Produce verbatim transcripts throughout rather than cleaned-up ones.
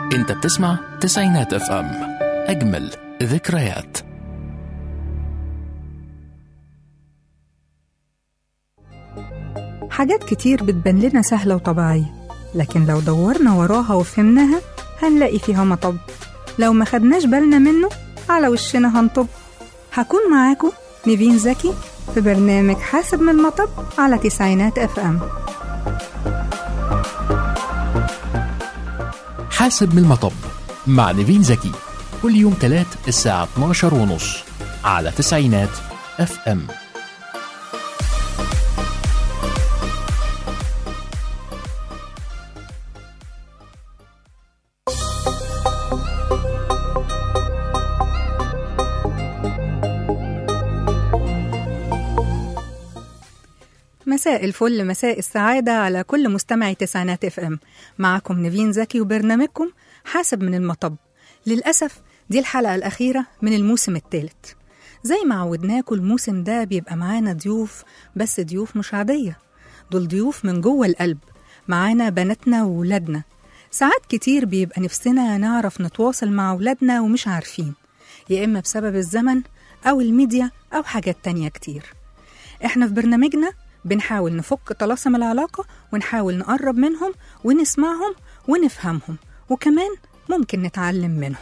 انت بتسمع تسعينات اف ام، اجمل ذكريات. حاجات كتير بتبان لنا سهلة وطبيعية، لكن لو دورنا وراها وفهمناها هنلاقي فيها مطب. لو ما خدناش بالنا منه على وشنا هنطب. هكون معاكم نيفين زكي في برنامج حاسب من المطب على تسعينات اف ام. حاسب من المطب مع نيفين زكي، كل يوم تلات الساعة اتناشر ونص على تسعينات اف ام. مساء الفل، مساء السعادة على كل مستمعي تسعينات اف ام. معكم نيفين زكي وبرنامجكم حاسب من المطب. للأسف دي الحلقة الأخيرة من الموسم الثالث. زي ما عودناكم الموسم ده بيبقى معانا ضيوف، بس ضيوف مش عادية، دول ضيوف من جوه القلب. معانا بناتنا وولادنا. ساعات كتير بيبقى نفسنا نعرف نتواصل مع ولادنا ومش عارفين، يا إما بسبب الزمن أو الميديا أو حاجات تانية كتير. إحنا في برنامجنا بنحاول نفك طلاسم العلاقة ونحاول نقرب منهم ونسمعهم ونفهمهم، وكمان ممكن نتعلم منهم.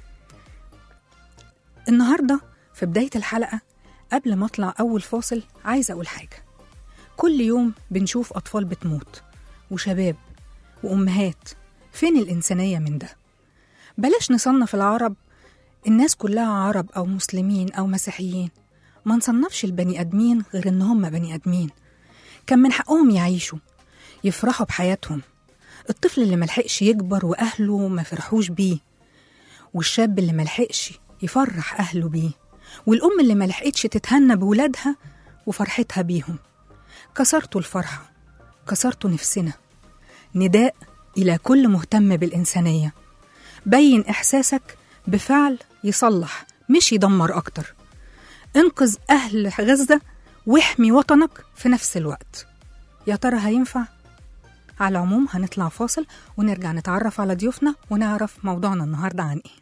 النهاردة في بداية الحلقة قبل ما أطلع أول فاصل عايزة أقول حاجة. كل يوم بنشوف أطفال بتموت وشباب وأمهات. فين الإنسانية من ده؟ بلاش نصنف العرب الناس كلها عرب أو مسلمين أو مسيحيين. ما نصنفش البني أدمين غير إن هم بني أدمين، كان من حقهم يعيشوا يفرحوا بحياتهم. الطفل اللي ملحقش يكبر وأهله ما فرحوش بيه، والشاب اللي ملحقش يفرح أهله بيه، والأم اللي ملحقتش تتهنى بولادها وفرحتها بيهم. كسرتوا الفرحة، كسرتوا نفسنا. نداء إلى كل مهتم بالإنسانية، بين إحساسك بفعل يصلح مش يدمر أكتر. انقذ أهل غزة واحمي وطنك في نفس الوقت. يا ترى هينفع؟ على العموم هنطلع فاصل ونرجع نتعرف على ضيوفنا ونعرف موضوعنا النهاردة عن إيه.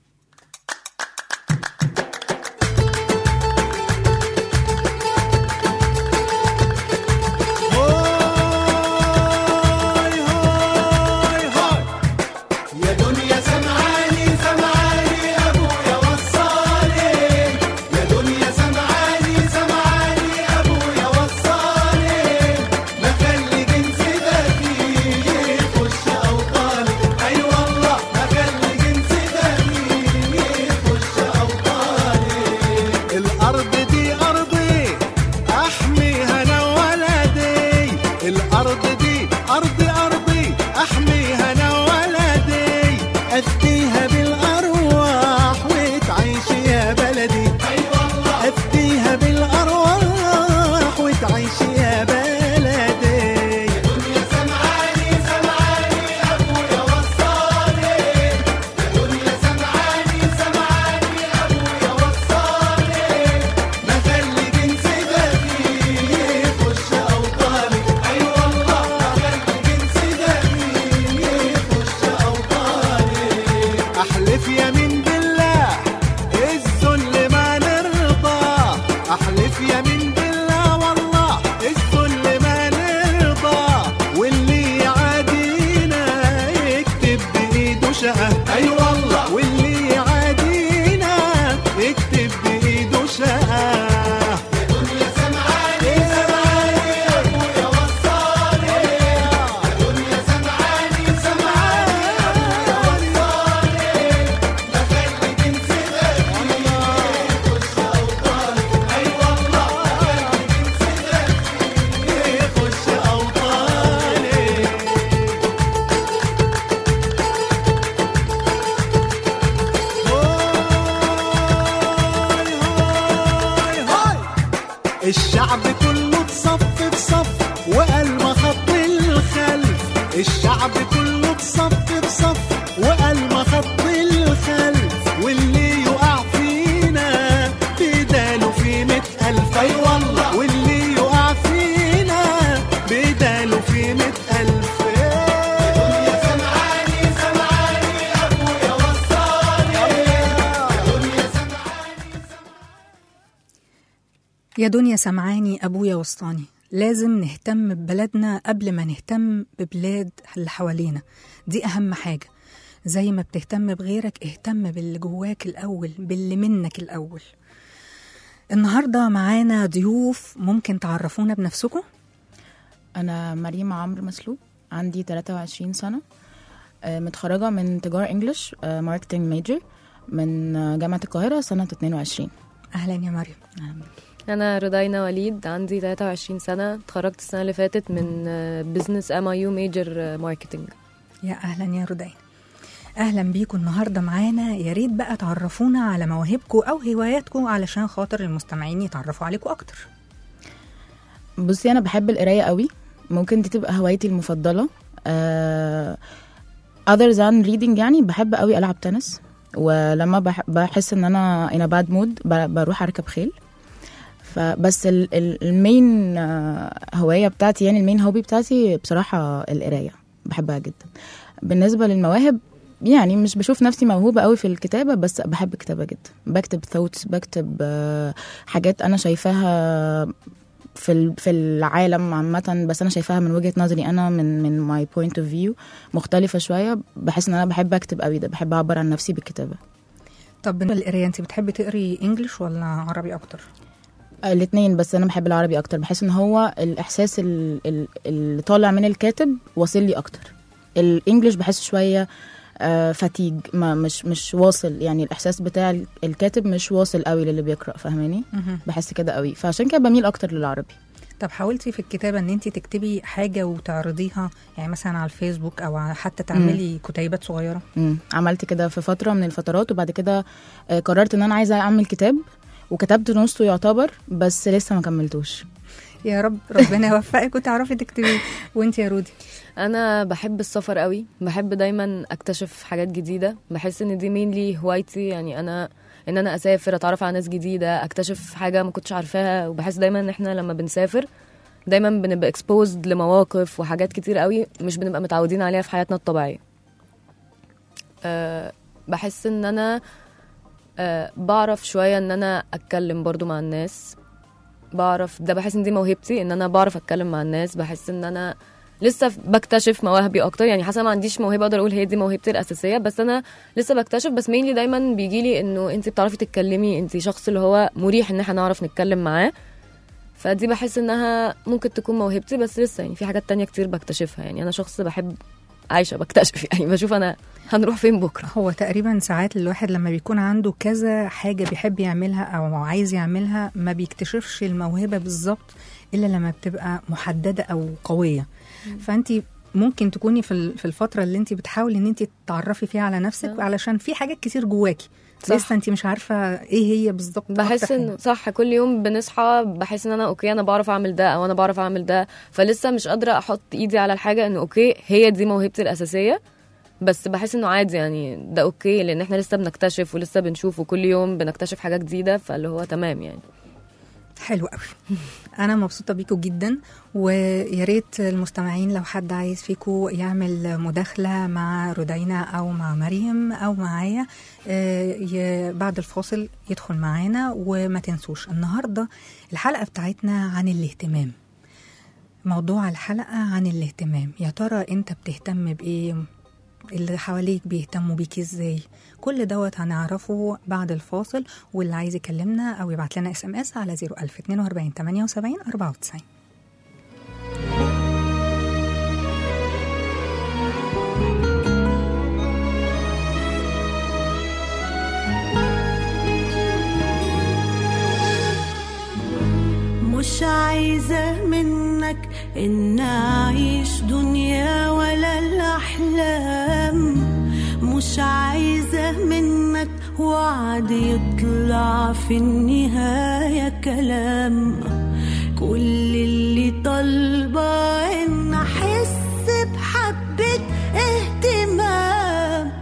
الشعب كله اتصف في صف وقال ما خط الخلف. الشعب كله اتصف في صف وقال ما خط الخلف. واللي يقع فينا بداله في مئة ألف. أي والله واللي يقع فينا بداله في مئة ألف. يا دنيا سمعاني سمعاني يا دنيا سمعاني أبويا وسطاني، لازم نهتم ببلدنا قبل ما نهتم ببلاد اللي حوالينا، دي أهم حاجة. زي ما بتهتم بغيرك اهتم باللي جواك الأول، باللي منك الأول. النهاردة معانا ضيوف، ممكن تعرفونا بنفسكم؟ أنا مريم عمرو مسلوب، عندي ثلاثة وعشرين سنة، متخرجة من تجارة إنجليش ماركتينج ميجر من جامعة القاهرة سنة اتنين وعشرين. أهلا يا مريم. أهلا. أنا رودينا وليد، عندي ثلاثة وعشرين سنة، اتخرجت السنة اللي فاتت من بزنس ام اي يو ميجر ماركتينج. يا أهلا يا رودينا، أهلا بيكم النهاردة معانا. يا ريت بقى تعرفونا على مواهبكم أو هواياتكم علشان خاطر المستمعين يتعرفوا عليكم أكتر. بصي أنا بحب القراية قوي، ممكن دي تبقى هوايتي المفضلة. uh, other than reading يعني بحب قوي ألعب تنس، ولما بح- بحس ان انا in a bad mood بروح اركب خيل. فبس المين هواية بتاعتي يعني المين هوبي بتاعتي بصراحة القراية، بحبها جدا. بالنسبة للمواهب يعني مش بشوف نفسي موهوبة قوي في الكتابة، بس بحب الكتابة جدا، بكتب ثوتس، بكتب حاجات انا شايفاها في في العالم عامة، بس انا شايفاها من وجهة نظري انا، من من ماي بوينت اوف فيو مختلفة شوية. بحس ان انا بحب اكتب قوي، ده بحب اعبر عن نفسي بالكتابة. طب بالنسبة للقراية انت بتحبي تقري انجليش ولا عربي اكتر؟ الاثنين، بس انا بحب العربي اكتر، بحس ان هو الاحساس اللي طالع من الكاتب واصل لي اكتر. الانجليش بحس شوية فاتيج، ما مش مش واصل، يعني الاحساس بتاع الكاتب مش واصل قوي للي بيقرأ، فاهماني؟ بحس كده قوي، فعشان كده بميل اكتر للعربي. طب حاولتي في الكتابة ان انت تكتبي حاجة وتعرضيها، يعني مثلا على الفيسبوك او حتى تعملي مم. كتيبات صغيرة؟ امم عملت كده في فترة من الفترات، وبعد كده قررت ان انا عايزة اعمل كتاب، وكتبت نصه يعتبر، بس لسه ما كملتوش. يا رب ربنا يوفقك وتعرفي تكتبي. وانت يا رودي؟ انا بحب السفر قوي، بحب دايما اكتشف حاجات جديده، بحس ان دي مين لي هوايتي، يعني انا ان انا اسافر، اتعرف على ناس جديده، اكتشف حاجه ما كنتش عارفاها. وبحس دايما ان احنا لما بنسافر دايما بنبقى exposed لمواقف وحاجات كتير قوي مش بنبقى متعودين عليها في حياتنا الطبيعيه. أه بحس ان انا أه بعرف شويه ان انا اتكلم برضو مع الناس، بعرف ده، بحس ان دي موهبتي، ان انا بعرف اتكلم مع الناس. بحس ان انا لسه بكتشف مواهبي اكتر، يعني حاسه ما عنديش موهبه اقدر اقول هي دي موهبتي الاساسيه، بس انا لسه بكتشف. بس مين اللي دايما بيجي لي انه انت بتعرفي تتكلمي، انت شخص اللي هو مريح ان احنا نعرف نتكلم معاه، فدي بحس انها ممكن تكون موهبتي. بس لسه يعني في حاجات تانية كتير بكتشفها، يعني انا شخص بحب عايشه بكتشف، يعني بشوف انا هنروح فين بكره. هو تقريبا ساعات الواحد لما بيكون عنده كذا حاجه بيحب يعملها او عايز يعملها، ما بيكتشفش الموهبه بالظبط الا لما بتبقى محدده او قويه. فانت ممكن تكوني في الفتره اللي انت بتحاولي ان انت تعرفي فيها على نفسك، أه. علشان في حاجات كتير جواكي لسه انت مش عارفه ايه هي بالظبط. بحس انه صح، كل يوم بنصحى بحس ان انا اوكي انا بعرف اعمل ده او انا بعرف اعمل ده، فلسه مش قادره احط ايدي على الحاجه انه اوكي هي دي موهبتي الاساسيه. بس بحس انه عادي، يعني ده اوكي، لان احنا لسه بنكتشف ولسه بنشوف، وكل يوم بنكتشف حاجه جديده، فاللي هو تمام يعني. حلو قوي. انا مبسوطه بيكم جدا، ويا ريت المستمعين لو حد عايز فيكم يعمل مداخله مع رودينا او مع مريم او معايا بعد الفاصل يدخل معانا. وما تنسوش النهارده الحلقه بتاعتنا عن الاهتمام، موضوع الحلقه عن الاهتمام. يا ترى انت بتهتم بايه؟ اللي حواليك بيهتموا بيك ازاي؟ كل دوت هنعرفه بعد الفاصل. واللي عايز يكلمنا او يبعت لنا اس ام اس على صفر ألف اتنين وأربعين تمانية وسبعين أربعة وتسعين. مش عايزة منك إن أعيش دنيا ولا الأحلام، مش عايزة منك وعد يطلع في النهاية كلام. كل اللي طالبة إن أحس بحبة اهتمام.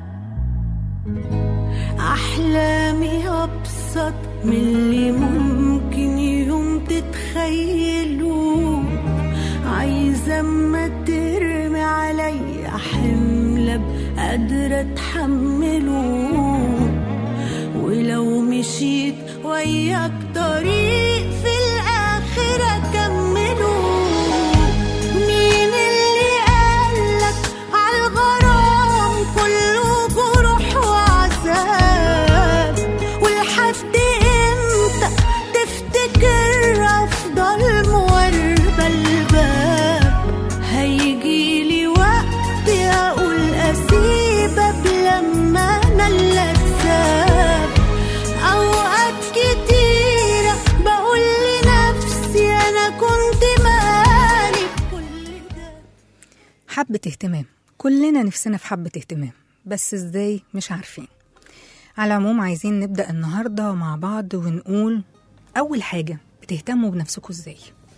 أحلامي أبسط من اللي ممكن يوم تتخيلوا. عايزة اما ترمي علي حمل قادرة اتحمله، ولو مشيت وياك طريق في الآخر أكمله. مين اللي قالك عالغرام كله جروح وعذاب؟ ولحد امتى تفتكر أفضل مواربة الباب؟ هيجيلي وقت أقول أسيبك لما أنا اللي أكسب. أوقات كتيرة بقول لنفسي أنا كنت مالي كل ده. حبة اهتمام، كلنا نفسنا في حبة اهتمام، بس ازاي مش عارفين. على العموم عايزين نبدأ النهاردة مع بعض ونقول أول حاجة بتهتموا بنفسكم ازاي؟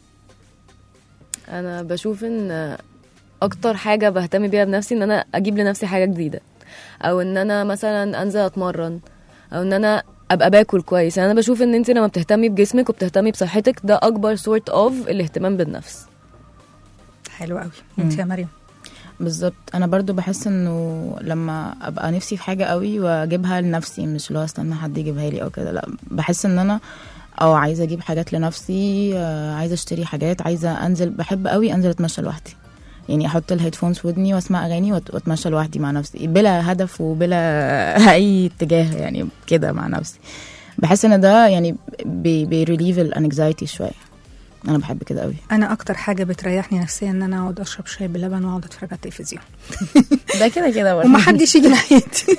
انا بشوف ان اكتر حاجه بهتم بيها بنفسي ان انا اجيب لنفسي حاجه جديده، او ان انا مثلا انزل اتمرن، او ان انا ابقى باكل كويس. يعني انا بشوف ان انت لما بتهتمي بجسمك وبتهتمي بصحتك ده اكبر سورت اوف الاهتمام بالنفس. حلو قوي. انت يا مريم؟ بالظبط، انا برضو بحس انه لما ابقى نفسي في حاجه قوي واجيبها لنفسي، مش اللي هو استنى حد يجيبها لي او كده، لا بحس ان انا او عايزه اجيب حاجات لنفسي، آه، عايزه اشتري حاجات، عايزه انزل. بحب قوي انزل اتمشى لوحدي، يعني احط الهيدفونز في ودني واسمع اغاني واتمشى لوحدي مع نفسي بلا هدف وبلا اي اتجاه، يعني كده مع نفسي. بحس ان ده يعني بيريليف الانكزايتي شويه. انا بحب كده قوي. انا اكتر حاجه بتريحني نفسيا ان انا اقعد اشرب شاي بلبن واقعد اتفرج على التلفزيون. ده كده كده برضه ومحدش يجي ناحيتي.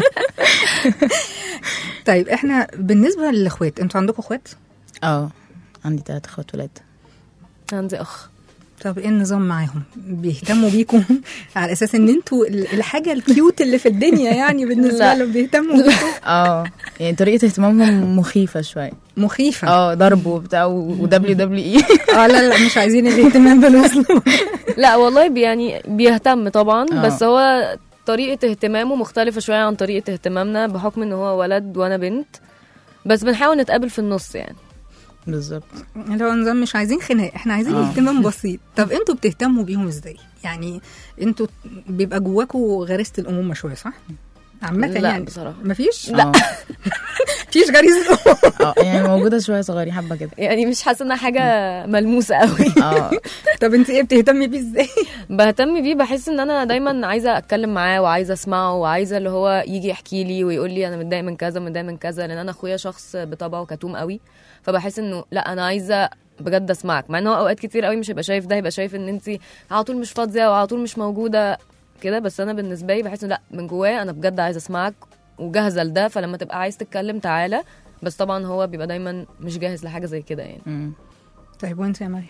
طيب احنا بالنسبه للاخوات، انتوا عندكم اخوات؟ اه عندي ثلاث اخوات ولاد. عندي اخ. طب ايه النظام معاهم؟ بيهتموا بيكم على اساس ان انتوا الحاجه الكيوت اللي في الدنيا يعني بالنسبه لهم بيهتموا بيكم؟ اه يعني طريقه اهتمامهم مخيفه شويه. مخيفه؟ اه ضرب وبتاع ودبليو دبليو اي. اه لا لا مش عايزين الاهتمام بالوزن. لا والله بي يعني بيهتم طبعا، آه. بس هو طريقه اهتمامه مختلفه شويه عن طريقه اهتمامنا بحكم ان هو ولد وانا بنت، بس بنحاول نتقابل في النص يعني. بالظبط. اللي هو نظام مش عايزين خناق، احنا عايزين آه. اهتمام بسيط. طب انتوا بتهتموا بيهم ازاي؟ يعني انتوا بيبقى جواكوا غريزه الامومه شويه صح؟ عامه لا يعني بصراحه مفيش؟ لا مفيش غريزه الامومه؟ اه يعني موجوده شويه صغيرين حبه كده. يعني مش حاسه انها حاجه ملموسه قوي. اه طب انت ايه بتهتمي بيه ازاي؟ بهتم بيه، بحس ان انا دايما عايزه اتكلم معاه وعايزه اسمعه وعايزه اللي هو يجي يحكي لي ويقول لي انا متضايق من كذا متضايق من كذا، لان انا اخويا شخص بطبعه كتوم قوي، فبحس انه لا انا عايزه بجد اسمعك، مع ان هو اوقات كتير قوي مش هيبقى شايف ده، هيبقى شايف ان انت على طول مش فاضيه وعلى طول مش موجوده كده، بس انا بالنسبه لي بحس انه لا، من جوايا انا بجد عايزه اسمعك وجاهزه لده، فلما تبقى عايز تتكلم تعالى. بس طبعا هو بيبقى دايما مش جاهز لحاجه زي كده يعني. مم. طيب وانت يا مريم؟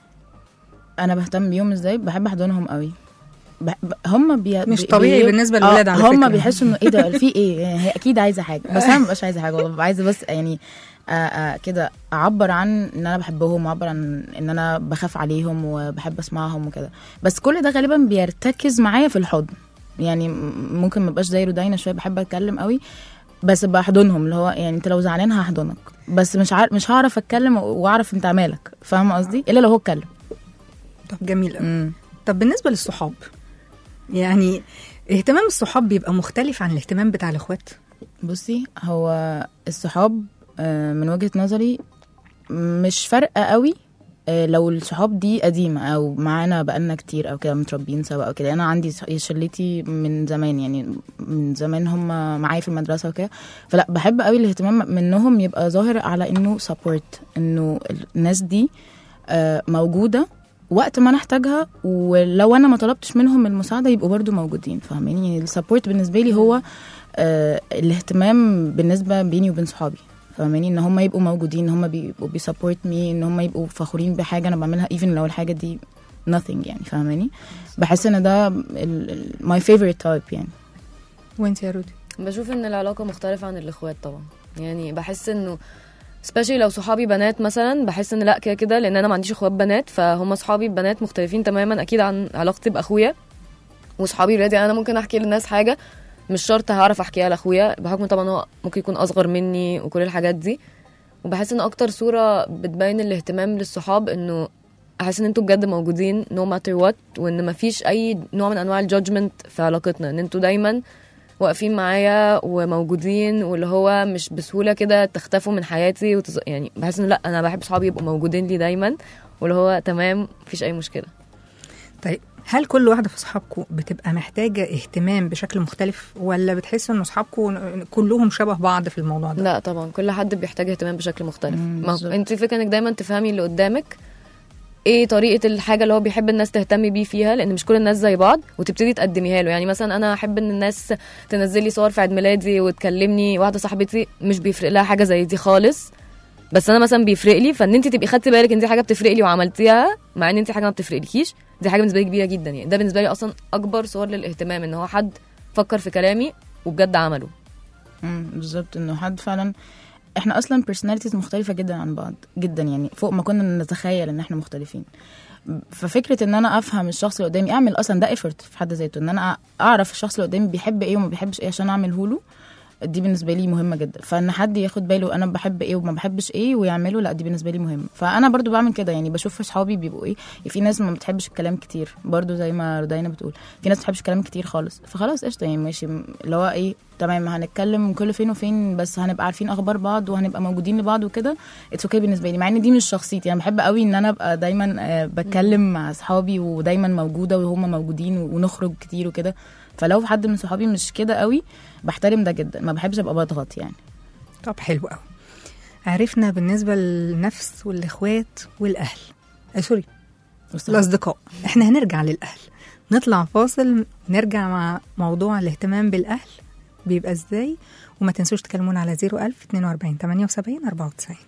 انا بهتم بيهم ازاي؟ بحب احضنهم قوي. بح... هم بي... مش بي... طبيعي بي... بالنسبه للولاد آه على فكره. هم بيحسوا انه ايه ده في ايه، يعني هي اكيد عايزه حاجه، بس انا مبقاش عايزه حاجه والله، عايزه بس يعني آه آه كده اعبر عن ان انا بحبهم، واعبر عن ان انا بخاف عليهم وبحب اسمعهم وكده. بس كل ده غالبا بيرتكز معايا في الحضن، يعني ممكن ما بقاش زي رودينا شويه بحب اتكلم قوي، بس بحضنهم اللي هو يعني انت لو زعلان هحضنك، بس مش عارف مش هعرف اتكلم واعرف انت مالك، فاهمه قصدي؟ الا لو هو اتكلم. طب جميل قوي. امم طب بالنسبه للصحاب، يعني اهتمام الصحاب بيبقى مختلف عن الاهتمام بتاع الاخوات؟ بصي، هو الصحاب آه، من وجهة نظري مش فارقة قوي آه، لو الصحاب دي قديمة او معانا بقالنا كتير او كده متربيين سوا او كده. انا عندي صح- شلتي من زمان، يعني من زمان هم معايا في المدرسة وكده، فلا بحب قوي الاهتمام منهم يبقى ظاهر على انه سبورت، انه الناس دي آه، موجودة وقت ما نحتاجها، ولو انا ما طلبتش منهم المساعدة يبقوا برضو موجودين، فاهماني؟ يعني السبورت بالنسبة لي هو آه، الاهتمام بالنسبة بيني وبين صحابي، فاهماني؟ ان هم يبقوا موجودين، ان هم بيبقوا بيسبورت مي، ان هم يبقوا فخورين بحاجه انا بعملها even لو الحاجه دي nothing، يعني فاهماني؟ بحس ان ده my favorite type يعني. وانت يا رودي؟ بشوف ان العلاقه مختلفه عن الاخوات طبعا، يعني بحس انه especially لو صحابي بنات مثلا، بحس ان لا كده كده، لان انا ما عنديش اخوات بنات، فهم صحابي بنات مختلفين تماما اكيد عن علاقتي باخويا. وصحابي ولادي يعني انا ممكن احكي للناس حاجه مش شرط هعرف احكيها لاخويا، بحكم طبعا هو ممكن يكون اصغر مني وكل الحاجات دي. وبحس ان اكتر صوره بتبين الاهتمام للصحاب انه احس ان انتوا بجد موجودين no matter what، وان مفيش اي نوع من انواع الجادجمنت في علاقتنا، ان انتوا دايما واقفين معايا وموجودين، واللي هو مش بسهوله كده تختفوا من حياتي وتز... يعني بحس ان لا انا بحب صحابي يبقوا موجودين لي دايما، واللي هو تمام مفيش اي مشكله. طيب هل كل واحدة في صحابكم بتبقى محتاجة اهتمام بشكل مختلف، ولا بتحسوا ان صحابكم كلهم شبه بعض في الموضوع ده؟ لا طبعا كل حد بيحتاج اهتمام بشكل مختلف. مم، ما بالظبط. انت فكره انك دايما تفهمي اللي قدامك ايه طريقه الحاجه اللي هو بيحب الناس تهتم بيه فيها، لان مش كل الناس زي بعض، وتبتدي تقدميها له. يعني مثلا انا احب ان الناس تنزل لي صور في عيد ميلادي وتكلمني، واحده صاحبتي مش بيفرق لها حاجه زي دي خالص، بس انا مثلا بيفرق لي، فان انت تبقي خدتي بالك ان دي حاجه بتفرق لي وعملتيها، مع ان انت حاجه ما بتفرقلكيش، دي حاجه بالنسبه لي كبيره جدا. يعني ده بالنسبه لي اصلا اكبر صور للاهتمام، ان هو حد فكر في كلامي وبجد عمله. امم بالظبط، انه حد فعلا. احنا اصلا personalities مختلفه جدا عن بعض جدا، يعني فوق ما كنا نتخيل ان احنا مختلفين. ففكره ان انا افهم الشخص اللي قدامي، اعمل اصلا ده effort في حد ذاته، ان انا اعرف الشخص اللي قدامي بيحب ايه وما بيحبش ايه عشان اعمله له، دي بالنسبه لي مهمه جدا. فان حد ياخد باله انا بحب ايه وما بحبش ايه ويعمله، لا دي بالنسبه لي مهمه. فانا برضو بعمل كده، يعني بشوف اصحابي بيبقوا ايه. في ناس ما بتحبش الكلام كتير، برضو زي ما رودينا بتقول، في ناس ما بتحبش الكلام كتير خالص، فخلاص قشطه يعني ماشي، اللي هو ايه تمام هنتكلم كل فين وفين، بس هنبقى عارفين اخبار بعض وهنبقى موجودين لبعض وكده، اتس اوكي بالنسبه لي. مع ان دي مش شخصيتي، انا بحب قوي ان انا ابقى دايما آه بتكلم مع اصحابي ودايما موجوده وهم موجودين ونخرج كتير وكده. فلو حد من صحابي مش كده قوي بحترم ده جدا، ما بحبش ابقى بضغط يعني. طب حلو قوي. عرفنا بالنسبة للنفس والاخوات والاهل، آه سوري الاصدقاء. احنا هنرجع للاهل، نطلع فاصل نرجع مع موضوع الاهتمام بالاهل بيبقى ازاي. وما تنسوش تكلمونا على صفر ألف اتنين وأربعين تمانية وسبعين أربعة وتسعين.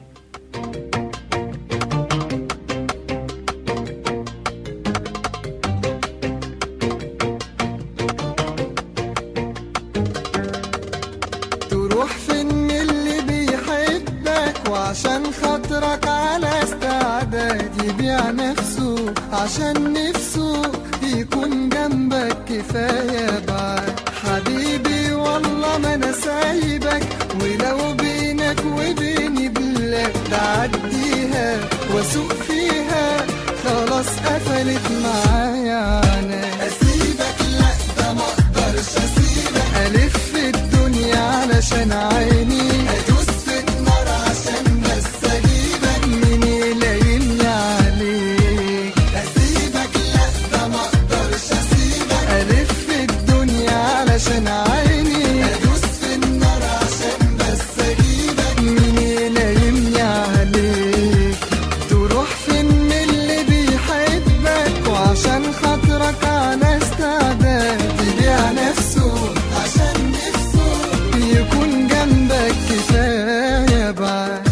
تروح فين اللي بيحبك وعشان خاطرك على استعداد يبيع نفسه عشان نفسه يكون جنبك كفاية بعد. حبيبي والله ما انا سايبك، ولو بينك وبيني بلاد تعديها واسوق فيها خلاص قفلت معايا انا. اسيبك لا ده ما اقدرش اسيبك، الف الدنيا علشان عيني، ادوس في النار عشان بس اجيبك من يلايمني عليك. اسيبك لا ده ما اقدرش اسيبك، الف الدنيا علشان عيني، ادوس في النار عشان بس اجيبك من يلايمني عليك. تروح فين من اللي بيحبك وعشان خاطرك على استعداد يبيع نفسه عشان نفسه يكون جنبك كفاية بعد.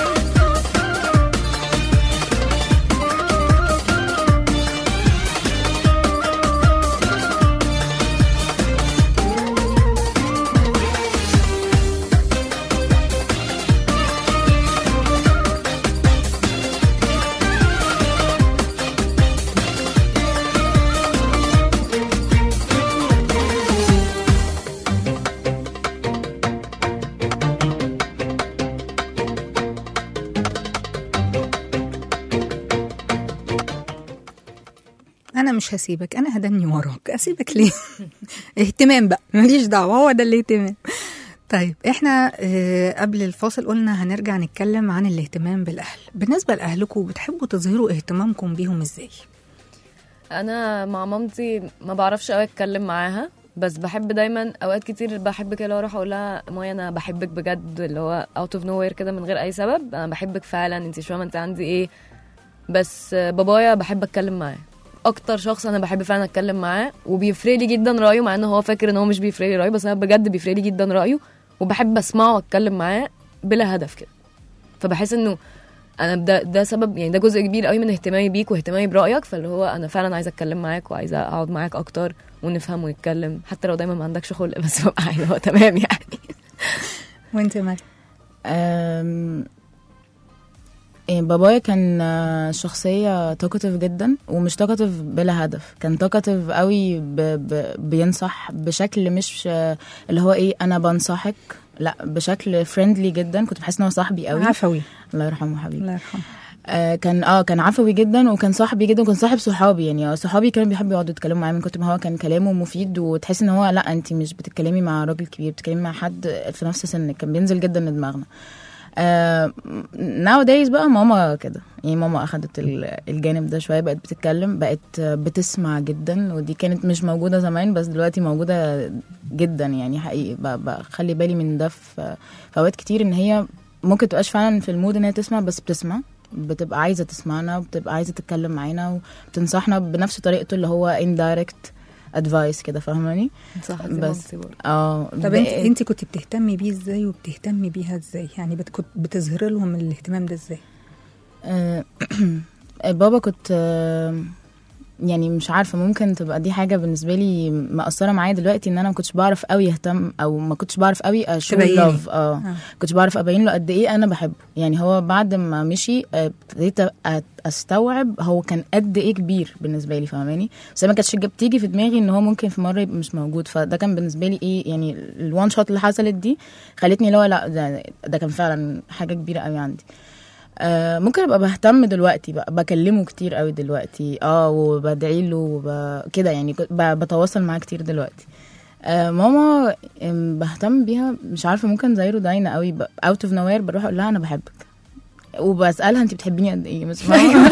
انا مش هسيبك، انا هدني وراك، اسيبك ليه؟ اهتمام بقى، ماليش دعوه، هو ده الاهتمام. طيب احنا اه قبل الفاصل قلنا هنرجع نتكلم عن الاهتمام بالاهل. بالنسبه لاهلكم بتحبوا تظهروا اهتمامكم بيهم ازاي؟ انا مع مامتي ما بعرفش قوي اتكلم معاها، بس بحب دايما اوقات كتير بحب كده اروح اقول لها مايا انا بحبك بجد، اللي هو اوت اوف نو وير كده من غير اي سبب، انا بحبك فعلا، انت مش فاهمه انت عندي ايه. بس بابايا بحب اتكلم معاه، اكتر شخص انا بحب فعلا اتكلم معاه، وبيفرق لي جدا رايه، مع انه هو فاكر ان هو مش بيفرق لي رايه، بس انا بجد بيفرق لي جدا رايه، وبحب اسمعه واتكلم معاه بلا هدف كده. فبحس انه انا ده, ده سبب، يعني ده جزء كبير قوي من اهتمامي بيك واهتمامي برايك، فاللي هو انا فعلا عايزه اتكلم معاك وعايزه اقعد معاك اكتر ونفهم ونتكلم، حتى لو دايما ما عندكش خلق، بس ببقى عايزه هو تمام يعني. وانت مالك؟ أم... إيه بابايا كان شخصية توكاتيف جدا، ومش توكاتيف بلا هدف، كان توكاتيف قوي ب... ب... بينصح بشكل مش اللي هو ايه انا بنصحك، لا بشكل فريندلي جدا، كنت بحس ان هو صاحبي قوي، عفوي، الله يرحمه حبيبي. الله يرحمه. آه كان اه كان عفوي جدا وكان صاحبي جدا وكان صاحب صحابي. يعني صحابي كانوا بيحبوا يقعدوا يتكلموا معايا من كتر ما هو كان كلامه مفيد، وتحس ان هو لا انت مش بتتكلمي مع راجل كبير، بتتكلمي مع حد في نفس سنك. كان بينزل جدا لدماغنا. آه nowadays بقى ماما كده، يعني ماما اخدت الجانب ده شويه، بقت بتتكلم، بقت بتسمع جدا، ودي كانت مش موجوده زمان بس دلوقتي موجوده جدا. يعني حقيقي بخلي بالي من ده في اوقات كتير، ان هي ممكن تبقاش فعلا في المود ان هي تسمع، بس بتسمع، بتبقى عايزه تسمعنا، وبتبقى عايزه تتكلم معانا وبتنصحنا بنفس طريقته اللي هو indirect advice كده، فاهماني؟ صح. بس اه طب انت انت كنت بتهتمي بيه ازاي وبتهتمي بيها ازاي؟ يعني كنت بتظهر لهم الاهتمام ده ازاي؟ آه بابا كنت آه يعني مش عارفه، ممكن تبقى دي حاجه بالنسبه لي مأثره معايا دلوقتي، ان انا ما كنتش بعرف قوي اهتم، او ما كنتش بعرف قوي اشوف لوف. اه كنتش بعرف ابين له قد ايه انا بحبه. يعني هو بعد ما مشي ابتديت استوعب هو كان قد ايه كبير بالنسبه لي، فاهماني؟ بس ما كانتش بتيجي في دماغي ان هو ممكن في مره يبقى مش موجود. فده كان بالنسبه لي ايه، يعني الوان شوت اللي حصلت دي خلتني لا لا ده, ده كان فعلا حاجه كبيره قوي عندي. آه ممكن ابقى بهتم دلوقتي بقى، بكلمه كتير قوي دلوقتي، اه وبدعي له وب... كده، يعني بتواصل معاه كتير دلوقتي. آه ماما بهتم بيها، مش عارفه، ممكن زي رودينا قوي، اوت اوف نوير بروح اقول لها انا بحبك، وبسالها انت بتحبيني قد ايه، بس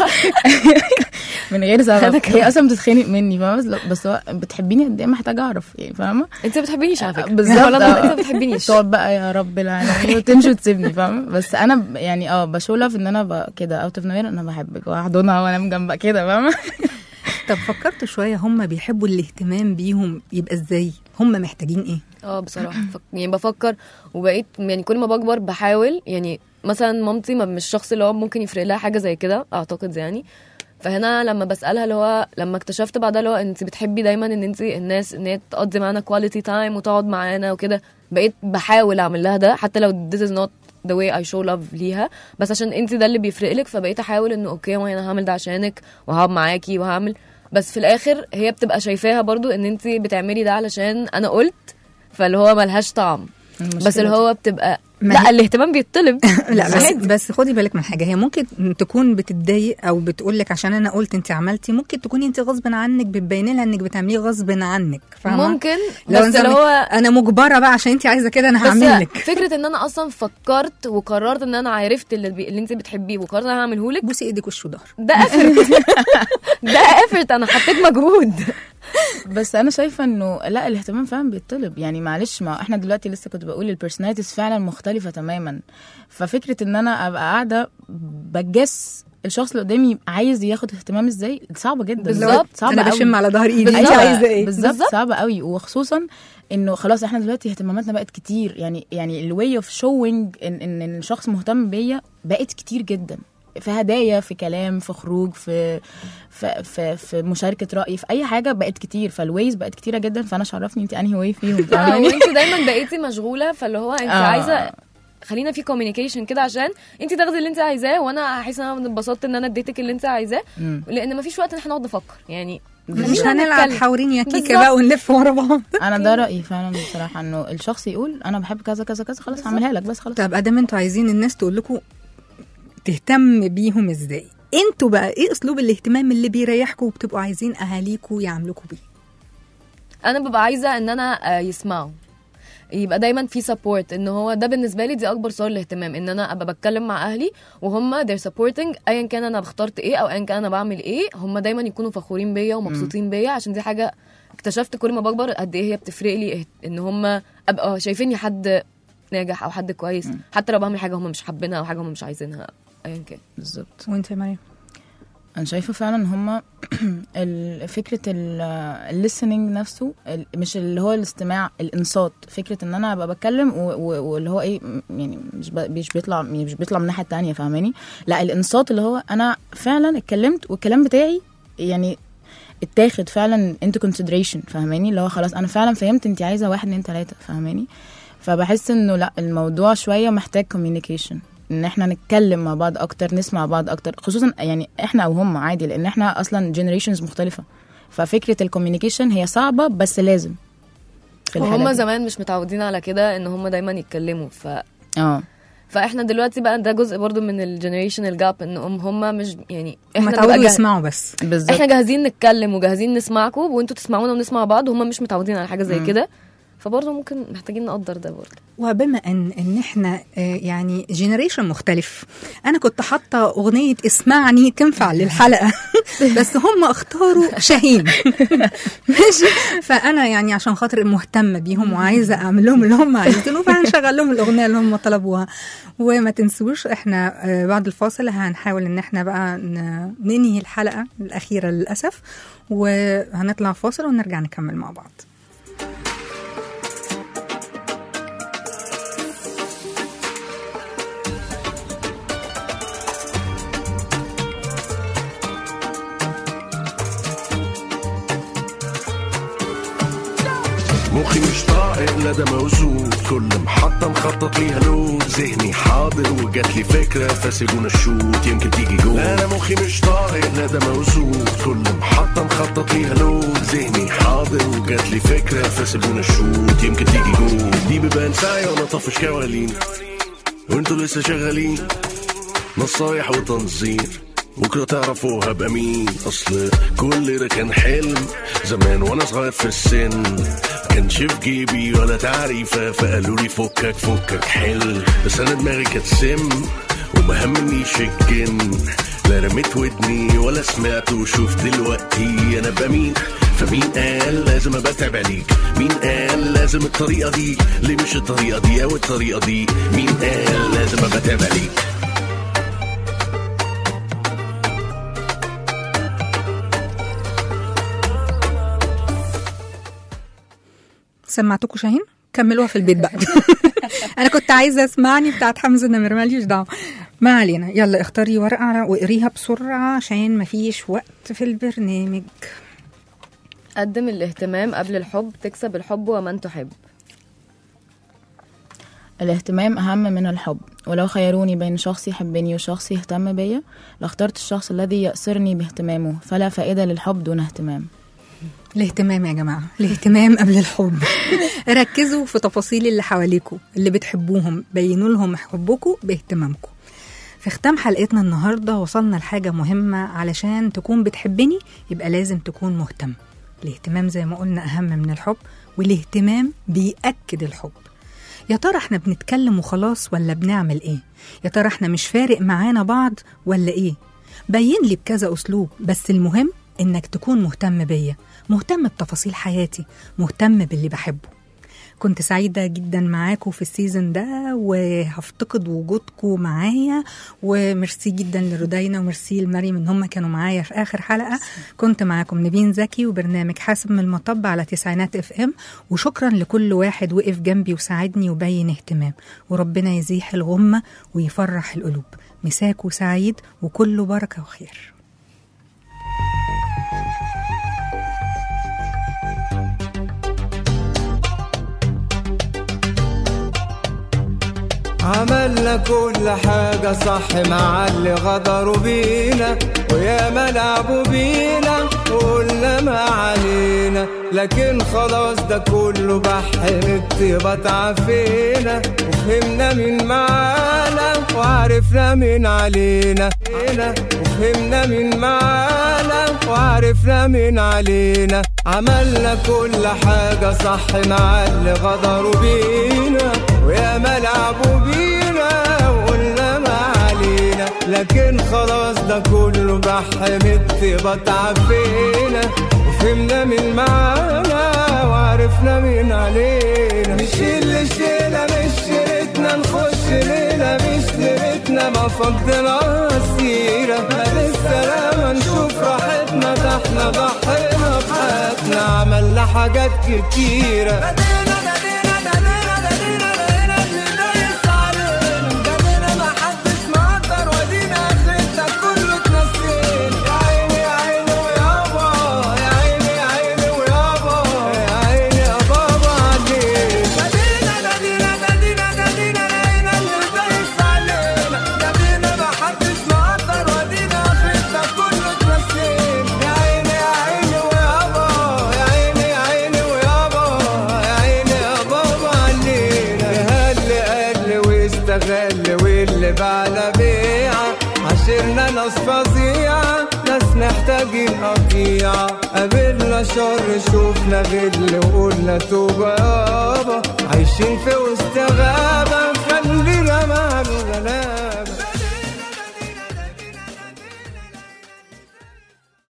من غير سبب. هي اصلا بتتخانق مني، فاهمه؟ بس هو بتحبيني قد ايه محتاجه اعرف، يعني فاهمه؟ انت ما بتحبينيش على فكره بالظبط. انت ما بتحبينيش، تقعد بقى يا رب العالمين وتمشي وتسيبني، فاهمه؟ بس انا يعني اه بشولف ان انا كده اوت اوف نوير انا بحبك، واحضنها وانام جنبها كده، فاهمه؟ طب فكرت شويه هم بيحبوا الاهتمام بيهم يبقى ازاي؟ هم محتاجين ايه؟ اه بصراحه فك... يعني بفكر، وبقيت يعني كل ما بكبر بحاول. يعني مثلا مامتي ما مش الشخص اللي هو ممكن يفرق لها حاجه زي كده اعتقد يعني. فهنا لما بسالها اللي هو لما اكتشفت بعدها اللي هو انت بتحبي دايما ان انت الناس ان هي تقضي معانا كواليتي تايم وتقعد معانا وكده، بقيت بحاول اعمل لها ده حتى لو this is not the way I show love ليها، بس عشان انت ده اللي بيفرق لك. فبقيت احاول انه اوكي ما انا هعمل ده عشانك وهقعد معاكي وهعمل، بس في الاخر هي بتبقى شايفاها برضو ان انت بتعملي ده علشان انا قلت، فاللي هو ملهاش طعم. بس اللي هو بتبقى لا الاهتمام بيطلب. لا بس, بس خدي بالك من حاجه، هي ممكن تكون بتتضايق او بتقول لك عشان انا قلت انت عملتي، ممكن تكوني انت غصب عنك بتبيني لها انك بتعمليه غصب عنك، فاهمه؟ ممكن. بس اللي هو انا مجبره بقى عشان انت عايزه كده انا هعمل لك. فكره ان انا اصلا فكرت وقررت ان انا عرفت اللي, بي... اللي انت بتحبيه وقررت انا هعمله لك، بوسي ايدك وش وظهر، ده افرت. ده افرت، انا حطيت مجهود. بس انا شايفه انه لا الاهتمام فعلا بيطلب. يعني معلش، ما احنا دلوقتي لسه كنت بقول البيرسوناليتيز فعلا مختلفه تماما. ففكره ان انا ابقى قاعده بجس الشخص اللي قدامي عايز ياخد اهتمام ازاي، صعبه جدا. بالظبط. صعبه انا قوي. بشم على ظهر ايدي انت عايزه ايه بالظبط. صعبه قوي، وخصوصا انه خلاص احنا دلوقتي اهتماماتنا بقت كتير. يعني يعني الواي اوف شوينج ان ان الشخص مهتم بيا بقت كتير جدا، في هدايا، في كلام، في خروج، في في في, في مشاركه راي، في اي حاجه بقت كتير. فالويز بقت كتيره جدا، فانا شرفني انت انهي واي فيهم. وانت دايما بقيتي مشغوله، فاللي هو انت آه. عايزه خلينا في كوميونيكيشن كده عشان انت تاخدي اللي انت عايزاه، وانا هحس ان انا اتبسطت ان انا اديتك اللي انت عايزاه، لان مفيش وقت ان احنا نقعد نفكر. يعني مش هنلعب حورين يا كيكه بقى ونلف ورا بعض. انا ده رايي فعلا بصراحه، انه الشخص يقول انا بحب كذا كذا كذا، خلاص هعملها لك، بس خلاص. طب ادام انتوا عايزين الناس تقول لكم تهتم بيهم ازاي، انتوا بقى ايه اسلوب الاهتمام اللي بيريحكم وبتبقوا عايزين اهاليكم يعملوكوا بيه؟ انا ببقى عايزه ان انا يسمعوا، يبقى دايما في سبورت. ان هو ده بالنسبه لي دي اكبر صور الاهتمام، ان انا ابقى بتكلم مع اهلي وهم they're supporting ايا كان انا اخترت ايه او ايا كان انا بعمل ايه، هم دايما يكونوا فخورين بيا ومبسوطين بيا. عشان دي حاجه اكتشفت كل ما بكبر قد ايه هي بتفرق لي، ان هم ابقى شايفيني حد ناجح او حد كويس، م. حتى لو بعمل حاجه هم مش حابينها او حاجه هم مش عايزينها ايا كان. بالظبط. وانت يا مريم؟ انا شايفه فعلا هم فكره الليسننج نفسه، مش اللي هو الاستماع، الانصات. فكره ان انا ابقى بتكلم واللي هو ايه، يعني مش مش بيطلع مش بيطلع من الناحيه الثانيه، فاهماني؟ لا الانصات اللي هو انا فعلا اتكلمت والكلام بتاعي يعني اتاخد فعلا into consideration، فاهماني؟ اللي هو خلاص انا فعلا فهمت انت عايزه واحد اتنين تلاته، فاهماني؟ فبحس انه لا الموضوع شويه محتاج communication، ان احنا نتكلم مع بعض اكتر، نسمع بعض اكتر، خصوصا يعني احنا او هم عادي، لان احنا اصلا generations مختلفه. ففكره الكوميونيكيشن هي صعبه بس لازم. وهم زمان مش متعودين على كده، ان هم دايما يتكلموا. ف اه فاحنا دلوقتي بقى ده جزء برضو من الجنريشنال جاب، ان هم مش يعني هم احنا تعودوا نبقى جه... يسمعوا بس. بالظبط. احنا جاهزين نتكلم وجاهزين نسمعكم وانتوا تسمعونا ونسمع بعض، هم مش متعودين على حاجه زي كده، فبرضه ممكن محتاجين نقدر ده برضه. وبما ان ان احنا آه، يعني جينيريشن مختلف، انا كنت حاطه اغنيه اسمعني تنفع للحلقه بس هم اختاروا شاهين ماشي، فانا يعني عشان خاطر مهتمه بيهم وعايزه اعمل لهم اللي هم عايزينه، فهنشغل لهم الاغنيه اللي هم طلبوها. وما تنسوش احنا آه، بعد الفاصل هنحاول ان احنا بقى ن- ننهي الحلقه الاخيره للاسف، وهنطلع فاصل ونرجع نكمل مع بعض. مخي مش طائق لا ده موجود، كل محطة مخطط ليها لود، ذهني حاضر وجات لي فكرة فسيبونا الشوت يمكن تيجي جول. انا مخي مش طائق لا ده موجود، كل محطة مخطط ليها لود، ذهني حاضر وجات لي فكرة فسيبونا الشوت يمكن تيجي جول. دي بيبان ساعي وانا طفش كوالين وانتوا لسه شغالين نصايح وتنظير، بكرة تعرفوها بأمين. أصل كل ده كان حلم زمان وأنا صغير في السن، كانش في جيبي ولا تعريفة فقالوا لي فكك فكك حل، بس أنا دماغي كانت سم وما همنيش الجن، لا رميت ودني ولا سمعت وشوف دلوقتي أنا بمين. فمين قال لازم ابقى تابع ليك؟ مين قال لازم الطريقة دي؟ ليه مش الطريقة دي أو الطريقة دي؟ مين قال لازم ابقى تابع ليك؟ سمعتكم شاهين؟ كملوها في البيت بقى انا كنت عايزه اسمعني بتاعت حمزه النمر، ماليش دعوه. ما علينا، يلا اختاري ورقه واقريها بسرعه عشان مفيش وقت في البرنامج. قدم الاهتمام قبل الحب تكسب الحب ومن تحب. الاهتمام أهم من الحب، ولو خيروني بين شخص يحبني وشخص يهتم بيا لاخترت الشخص الذي يأسرني باهتمامه، فلا فائدة للحب دون اهتمام. الاهتمام يا جماعه، الاهتمام قبل الحب ركزوا في تفاصيل اللي حواليكوا اللي بتحبوهم، بينوا لهم حبكم باهتمامكم. في ختام حلقتنا النهارده وصلنا لحاجه مهمه، علشان تكون بتحبني يبقى لازم تكون مهتم. الاهتمام زي ما قلنا اهم من الحب، والاهتمام بيأكد الحب. يا ترى احنا بنتكلم وخلاص ولا بنعمل ايه؟ يا ترى احنا مش فارق معانا بعض ولا ايه؟ بين لي بكذا اسلوب، بس المهم انك تكون مهتم بيا، مهتم بتفاصيل حياتي، مهتم باللي بحبه. كنت سعيدة جدا معاكم في السيزن ده، وهفتقد وجودكم معايا، وميرسي جدا لردينا وميرسي لمريم ان هم كانوا معايا في اخر حلقة. كنت معاكم نبين زكي وبرنامج حاسب من المطب على تسعينات اف ام، وشكرا لكل واحد وقف جنبي وساعدني وبين اهتمام، وربنا يزيح الغمة ويفرح القلوب. مساكوا سعيد وكله بركة وخير. عملنا كل حاجة صح مع اللي غدروا بينا، ويا ما لعبوا بينا وقلنا ما علينا، لكن خلاص ده كله بحر الطيبة تعفينا، وفهمنا مين معانا وعرفنا مين علينا، وفهمنا مين معانا وعرفنا مين علينا. عملنا كل حاجة صح مع اللي غدروا بينا، ويا ما لعبوا بينا وقلنا ما علينا، لكن خلاص ده كله بحم الطيبة تعفينا، وفهمنا مين معانا وعرفنا مين علينا. نشيل لشيلة مش شيلتنا، نخش ليلة مش ليلتنا، ما فضنا السيرة ما للسلامة نشوف راحتنا، ده احنا ضحينا بحياتنا، عملنا حاجات كتيرة. ناس فظيعة، ناس محتاجين قطيعة. قابلنا شر شوفنا غل وقلنا توبة يابا، عايشين في وسط غابة